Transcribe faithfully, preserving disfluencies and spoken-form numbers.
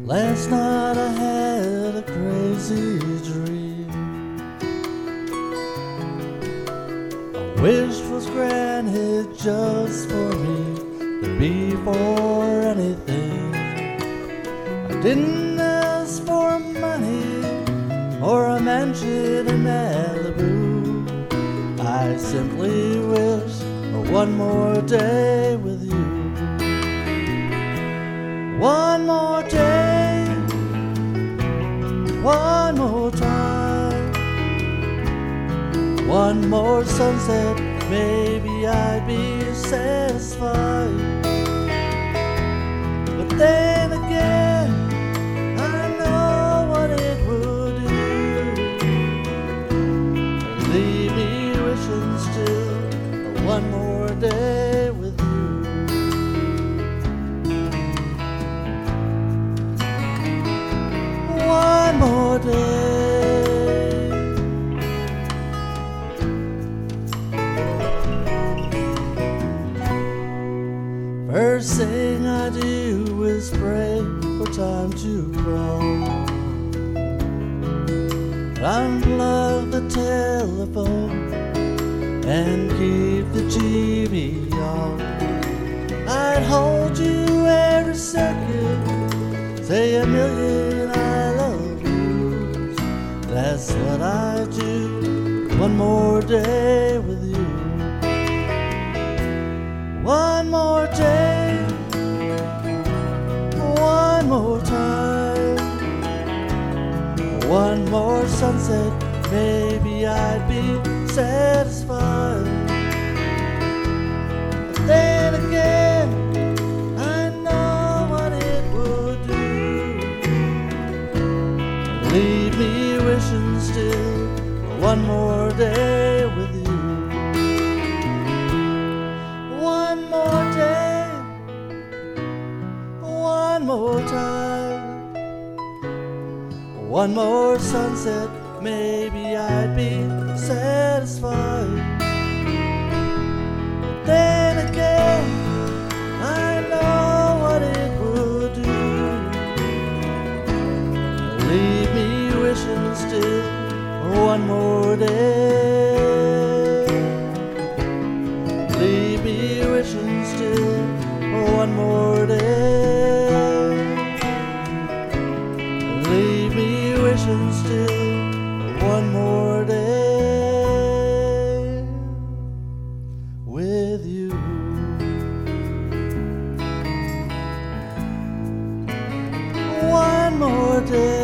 Last night I had a crazy dream. A wish was granted just for me, but before anything, I didn't ask for money or a mansion in Malibu. I simply wish for one more day with you. One more day, one more time, one more sunset, maybe I'd be satisfied. But then again, I know what it would do. Leave me wishing still for one more day with you. One more day. First thing I do is pray for time to crawl. Unplug the telephone and keep the T V on. I'd hold you every second, say a million I love yous. That's what I do. One more day with you. One more day, one more time, one more sunset, maybe I'd be satisfied. But then again, I know what it would do. Leave me wishing still for one more day with you. One more day, one more time, one more sunset, maybe I'd be satisfied. But then again, I know what it would do. Leave me wishing still for one more day. Leave me wishing still for one more day. Leave me wishing still for one more day with you. One more day.